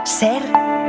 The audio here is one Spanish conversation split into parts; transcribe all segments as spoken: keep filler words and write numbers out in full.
Ser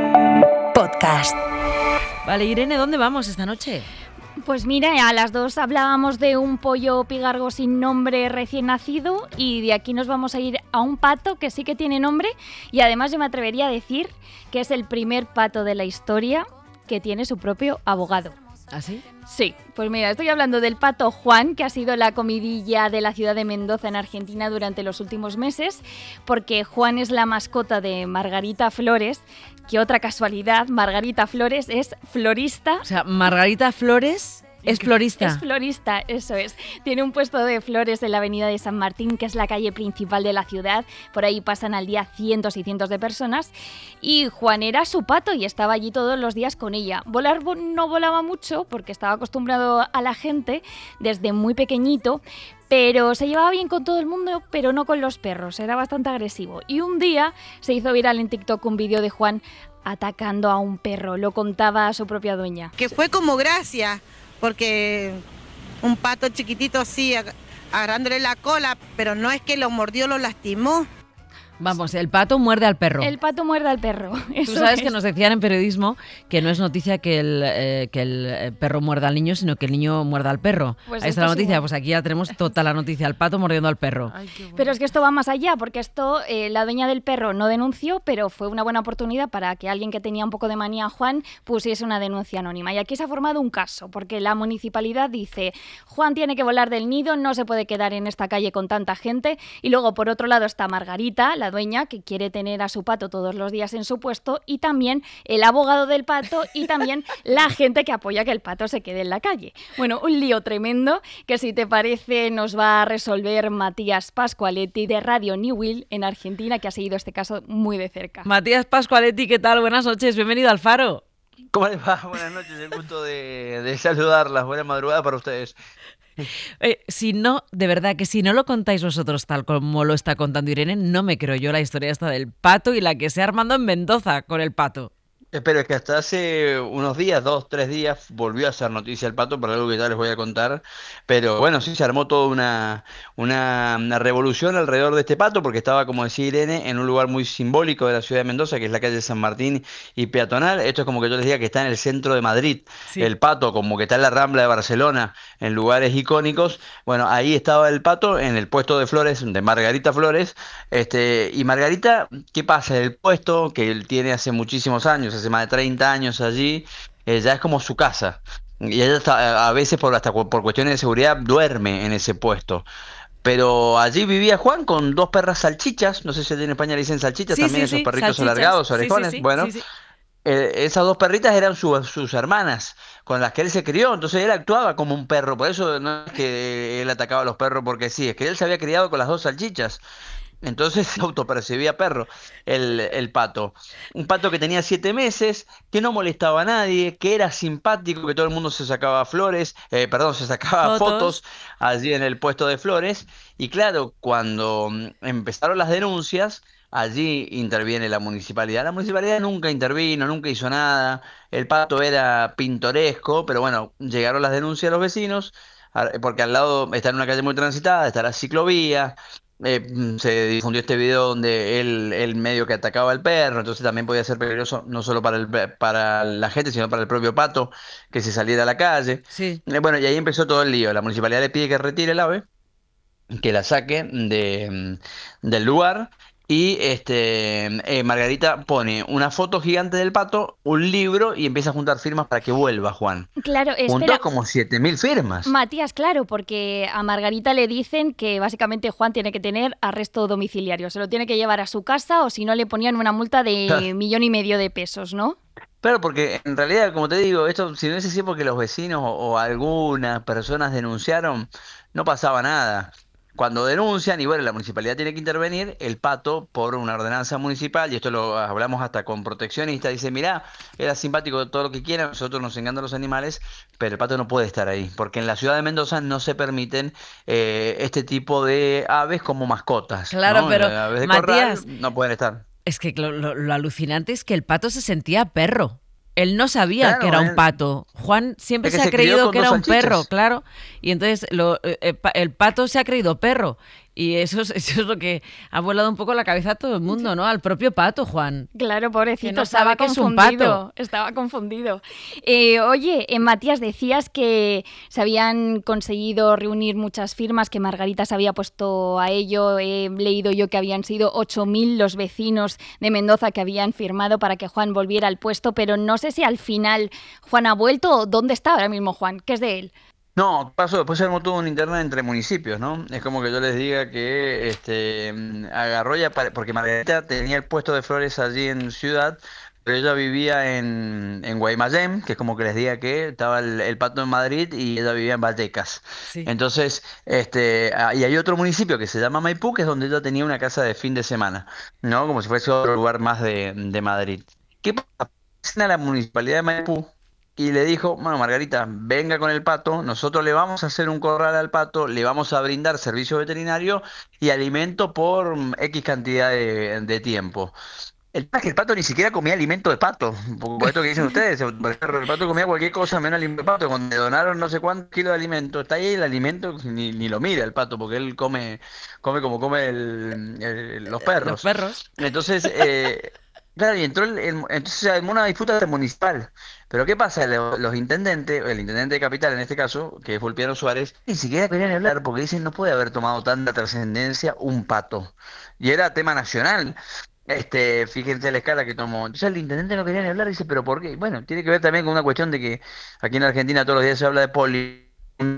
podcast. Vale, Irene, ¿dónde vamos esta noche? Pues mira, a las dos hablábamos de un pollo pigargo sin nombre recién nacido y de aquí nos vamos a ir a un pato que sí que tiene nombre y además yo me atrevería a decir que es el primer pato de la historia que tiene su propio abogado. ¿Ah, sí? Sí, pues mira, estoy hablando del pato Juan, que ha sido la comidilla de la ciudad de Mendoza en Argentina durante los últimos meses, porque Juan es la mascota de Margarita Flores, que otra casualidad, Margarita Flores es florista. O sea, Margarita Flores es florista. Es florista, eso es. Tiene un puesto de flores en la avenida de San Martín, que es la calle principal de la ciudad. Por ahí pasan al día cientos y cientos de personas. Y Juan era su pato y estaba allí todos los días con ella. Volar no volaba mucho porque estaba acostumbrado a la gente desde muy pequeñito, pero se llevaba bien con todo el mundo, pero no con los perros. Era bastante agresivo. Y un día se hizo viral en TikTok un vídeo de Juan atacando a un perro. Lo contaba a su propia dueña. Que fue como gracia, porque un pato chiquitito así, agarrándole la cola, pero no es que lo mordió, lo lastimó. Vamos, el pato muerde al perro. El pato muerde al perro. Tú sabes que nos decían en periodismo que no es noticia que el, eh, que el perro muerda al niño, sino que el niño muerda al perro. Pues ahí está la noticia, igual. Pues aquí ya tenemos toda la noticia, el pato mordiendo al perro. Ay, bueno. Pero es que esto va más allá, porque esto, eh, la dueña del perro no denunció, pero fue una buena oportunidad para que alguien que tenía un poco de manía a Juan pusiese una denuncia anónima. Y aquí se ha formado un caso, porque la municipalidad dice, Juan tiene que volar del nido, no se puede quedar en esta calle con tanta gente. Y luego, por otro lado, está Margarita, la dueña, que quiere tener a su pato todos los días en su puesto, y también el abogado del pato y también la gente que apoya que el pato se quede en la calle. Bueno, un lío tremendo que, si te parece, nos va a resolver Matías Pascualetti de Radio New Will en Argentina, que ha seguido este caso muy de cerca. Matías Pascualetti, ¿qué tal? Buenas noches, bienvenido al Faro. ¿Cómo les va? Buenas noches, el gusto de, de saludarlas. Buena madrugada para ustedes. Eh, si no, de verdad que si no lo contáis vosotros tal como lo está contando Irene, no me creo yo la historia esta del pato y la que se ha armando en Mendoza con el pato. Pero es que hasta hace unos días, dos, tres días, volvió a hacer noticia el pato, por algo que ya les voy a contar. Pero bueno, sí, se armó toda una, una, una revolución alrededor de este pato, porque estaba, como decía Irene, en un lugar muy simbólico de la ciudad de Mendoza, que es la calle San Martín y peatonal. Esto es como que yo les diga que está en el centro de Madrid. Sí. El pato, como que está en la Rambla de Barcelona, en lugares icónicos. Bueno, ahí estaba el pato, en el puesto de flores, de Margarita Flores. Este, y Margarita, ¿qué pasa? El puesto que él tiene hace muchísimos años, hace más de treinta años allí, eh, ya es como su casa. Y ella está, a veces por hasta por cuestiones de seguridad duerme en ese puesto. Pero allí vivía Juan con dos perras salchichas, no sé si en España le dicen salchichas, sí, también sí, esos sí, perritos salchichas. Alargados, orejones. Sí, sí, sí, bueno, sí, sí. Eh, esas dos perritas eran su, sus hermanas, con las que él se crió, entonces él actuaba como un perro, por eso no es que él atacaba a los perros porque sí, es que él se había criado con las dos salchichas. Entonces se autopercibía perro, el, el pato. Un pato que tenía siete meses, que no molestaba a nadie, que era simpático, que todo el mundo se sacaba flores, eh, perdón, se sacaba fotos. fotos allí en el puesto de flores. Y claro, cuando empezaron las denuncias, allí interviene la municipalidad. La municipalidad nunca intervino, nunca hizo nada. El pato era pintoresco, pero bueno, llegaron las denuncias de los vecinos, porque al lado está en una calle muy transitada, está la ciclovía. Eh, se difundió este video donde él, él medio que atacaba al perro, entonces también podía ser peligroso no solo para, el, para la gente, sino para el propio pato que se saliera a la calle. Sí. Eh, bueno, y ahí empezó todo el lío. La municipalidad le pide que retire el ave, que la saque de, del lugar. Y este eh, Margarita pone una foto gigante del pato, un libro y empieza a juntar firmas para que vuelva Juan. Claro, espera. Juntó como siete mil firmas. Matías, claro, porque a Margarita le dicen que básicamente Juan tiene que tener arresto domiciliario. Se lo tiene que llevar a su casa o si no le ponían una multa de millón y medio de pesos, ¿no? Claro, porque en realidad, como te digo, esto si no es así porque los vecinos o, o algunas personas denunciaron, no pasaba nada. Cuando denuncian, y bueno, la municipalidad tiene que intervenir, el pato, por una ordenanza municipal, y esto lo hablamos hasta con proteccionistas, dice, mirá, era simpático todo lo que quieran, nosotros nos encantan los animales, pero el pato no puede estar ahí, porque en la ciudad de Mendoza no se permiten eh, este tipo de aves como mascotas. Claro, ¿no? pero Aves de Matías, corral no pueden estar. Es que lo, lo, lo alucinante es que el pato se sentía perro. Él no sabía claro, que era él... un pato. Juan siempre se ha se creído que era un salchichas. perro, claro. Y entonces lo, eh, el pato se ha creído perro. Y eso es, eso es lo que ha volado un poco la cabeza a todo el mundo, ¿no? Al propio pato, Juan. Claro, pobrecito, Que no estaba sabe que es un confundido. pato. Estaba confundido. Eh, oye, eh, Matías, decías que se habían conseguido reunir muchas firmas, que Margarita se había puesto a ello. He leído yo que habían sido ocho mil los vecinos de Mendoza que habían firmado para que Juan volviera al puesto, pero no sé si al final Juan ha vuelto o dónde está ahora mismo Juan, ¿qué es de él? No, pasó, después se armó todo un interna entre municipios, ¿no? Es como que yo les diga que este mm, agarró ya, para- porque Margarita tenía el puesto de flores allí en Ciudad, pero ella vivía en, en Guaymallén, que es como que les diga que estaba el, el pato en Madrid y ella vivía en Vallecas. Sí. Entonces, este, ah, y hay otro municipio que se llama Maipú, que es donde ella tenía una casa de fin de semana, ¿no? Como si fuese otro lugar más de, de Madrid. ¿Qué pasa? A la municipalidad de Maipú y le dijo, bueno, Margarita, venga con el pato, nosotros le vamos a hacer un corral al pato, le vamos a brindar servicio veterinario y alimento por mm, X cantidad de, de tiempo. El tema es que el pato ni siquiera comía alimento de pato, por por esto que dicen ustedes, por ejemplo, el pato comía cualquier cosa menos alimento de pato, cuando le donaron no sé cuántos kilos de alimento, está ahí el alimento, ni, ni lo mira el pato, porque él come, come como come el- el- los Los perros. perros. Entonces, eh, claro, y entró el, el- entonces se armó una disputa municipal. Pero ¿qué pasa? Lo- Los intendentes, el intendente de Capital en este caso, que es Fulpiano Suárez, ni siquiera querían hablar porque dicen no puede haber tomado tanta trascendencia un pato. Y era tema nacional. Este, fíjense la escala que tomó. Entonces el intendente no quería ni hablar, dice, ¿pero por qué? Bueno, tiene que ver también con una cuestión de que aquí en Argentina todos los días se habla de poli,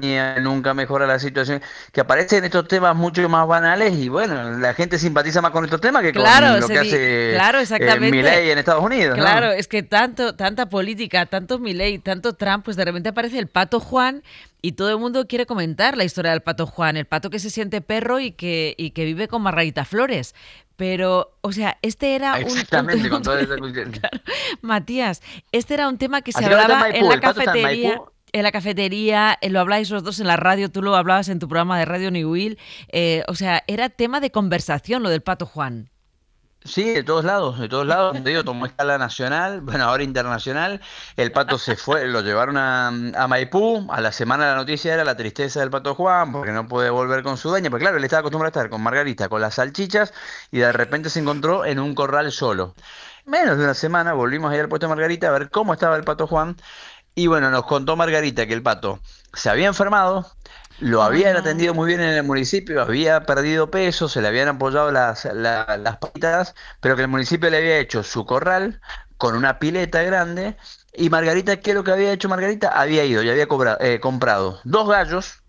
nunca mejora la situación, que aparecen estos temas mucho más banales y bueno, la gente simpatiza más con estos temas que Claro, con lo se que di- hace claro, eh, exactamente. Milei en Estados Unidos, ¿no? Claro, es que tanto, tanta política, tanto Milei, tanto Trump, pues de repente aparece el pato Juan y todo el mundo quiere comentar la historia del pato Juan, el pato que se siente perro y que, y que vive con Margarita Flores. Pero, o sea, este era un, un- Exactamente, con un- toda esa cuestión. Claro, Matías, este era un tema que se Así que ahora está en hablaba en Maipú, la el pato está en cafetería. Maipú. En la cafetería, eh, lo habláis los dos en la radio, tú lo hablabas en tu programa de Radio New Will. Eh, o sea, era tema de conversación lo del pato Juan. Sí, de todos lados, de todos lados, como te digo, tomó escala nacional, bueno, ahora internacional, el pato se fue, lo llevaron a, a Maipú, a la semana la noticia era la tristeza del pato Juan, porque no puede volver con su dueña, porque claro, él estaba acostumbrado a estar con Margarita, con las salchichas, y de repente se encontró en un corral solo. Menos de una semana volvimos a ir al puesto de Margarita a ver cómo estaba el pato Juan, y bueno, nos contó Margarita que el pato se había enfermado, lo Ay, habían no. atendido muy bien en el municipio, había perdido peso, se le habían apoyado las, la- las patitas, pero que el municipio le había hecho su corral con una pileta grande. Y Margarita, ¿qué es lo que había hecho Margarita? Había ido y había cobra- eh, comprado dos gallos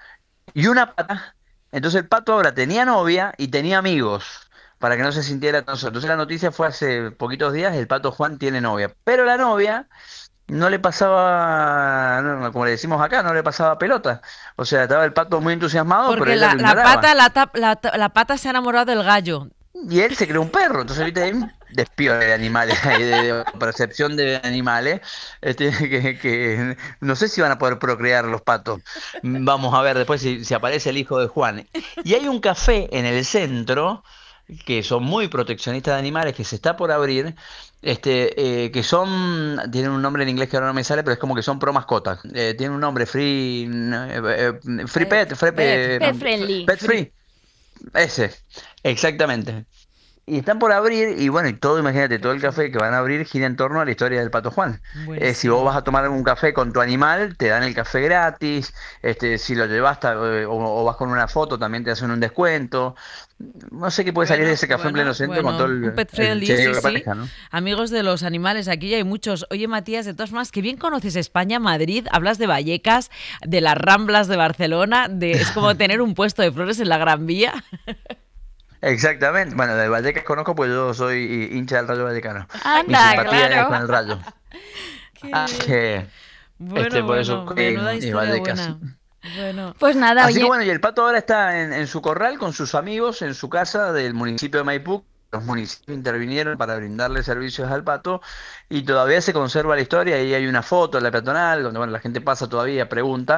y una pata. Entonces el pato ahora tenía novia y tenía amigos para que no se sintiera tan solo. Entonces la noticia fue hace poquitos días, el pato Juan tiene novia. Pero la novia no le pasaba, no, como le decimos acá, no le pasaba pelota. O sea, estaba el pato muy entusiasmado, pero Porque ella la, lo la ignoraba. pata, la, tap- la, ta- la pata se ha enamorado del gallo. Y él se creó un perro, entonces ahorita hay un despido de animales, ahí, de, de percepción de animales, este, que, que no sé si van a poder procrear los patos. Vamos a ver después si, si aparece el hijo de Juan. Y hay un café en el centro, que son muy proteccionistas de animales, que se está por abrir, este, eh, que son, tienen un nombre en inglés que ahora no me sale, pero es como que son pro mascotas. Eh, tienen un nombre, free, eh, eh, free pet, free, Pet, eh, Pet friendly. pet free. Ese, exactamente. Y están por abrir, y bueno, y todo, imagínate, todo el café que van a abrir gira en torno a la historia del Pato Juan. Eh, si vos Buenísimo. vas a tomar un café con tu animal, te dan el café gratis, este, si lo llevas ta- eh, o, o vas con una foto, también te hacen un descuento. No sé qué puede salir de Bueno, ese café en bueno, pleno centro con bueno, todo el, un pet el friendly, chequeo sí, que sí. aparezca, ¿no? Amigos de los animales, aquí ya hay muchos. Oye, Matías, de todas formas, que bien conoces España, Madrid, hablas de Vallecas, de las Ramblas de Barcelona, de es como tener un puesto de flores en la Gran Vía. Exactamente. Bueno, de Vallecas conozco, pues yo soy hincha del Rayo Vallecano. Mi Anda, simpatía es claro. con el Rayo. Qué Así bien. que, Bueno, este, por eso, bueno, eh, menuda y historia Vallecas. buena. Bueno, Pues nada, Así que oye, bueno, y el pato ahora está en, en su corral con sus amigos en su casa del municipio de Maipú. Los municipios intervinieron para brindarle servicios al pato y todavía se conserva la historia. Ahí hay una foto en la peatonal donde bueno, la gente pasa todavía, pregunta.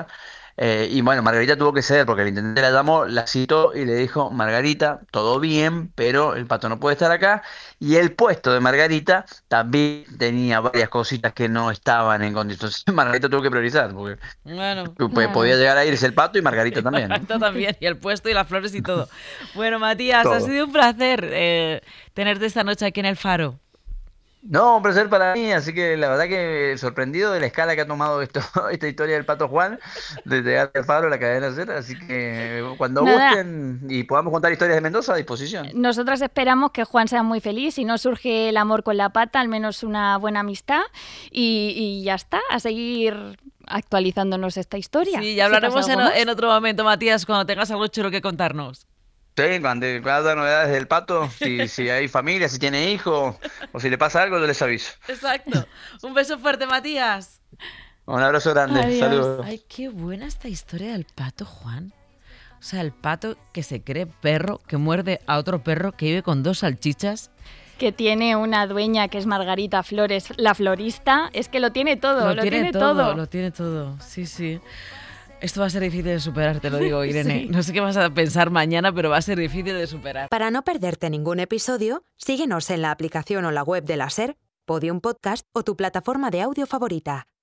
Eh, y bueno, Margarita tuvo que ceder porque el intendente la llamó, la citó y le dijo, Margarita, todo bien, pero el pato no puede estar acá. Y el puesto de Margarita también tenía varias cositas que no estaban en condiciones. Margarita tuvo que priorizar porque Bueno, pues, podía Claro. llegar a irse el pato y Margarita también, ¿no? esto también, y el puesto y las flores y todo. Bueno, Matías, ha Todo. sido un placer eh, tenerte esta noche aquí en el Faro. No, un placer para mí, así que la verdad que sorprendido de la escala que ha tomado esto, esta historia del Pato Juan, de llegar al Faro, la cadena ser, así que cuando Nada, gusten y podamos contar historias de Mendoza, a disposición. nosotras esperamos que Juan sea muy feliz. Si no surge el amor con la pata, al menos una buena amistad. Y, y ya está, a seguir actualizándonos esta historia. Sí, Si ya pasa hablaremos en, algo más. en otro momento, Matías, cuando tengas algo chulo que contarnos. Sí, cuando cada novedades del Pato, si, si hay familia, si tiene hijos, o si le pasa algo, yo les aviso. Exacto. Un beso fuerte, Matías. Un abrazo grande, Adiós. saludos. Ay, qué buena esta historia del pato, Juan. O sea, el pato que se cree perro, que muerde a otro perro, que vive con dos salchichas. Que tiene una dueña que es Margarita Flores, la florista. Es que lo tiene todo, lo, tiene, todo. Lo tiene todo, sí, sí. Esto va a ser difícil de superar, te lo digo, Irene. Sí. No sé qué vas a pensar mañana, pero va a ser difícil de superar. Para no perderte ningún episodio, síguenos en la aplicación o la web de la SER, Podium Podcast o tu plataforma de audio favorita.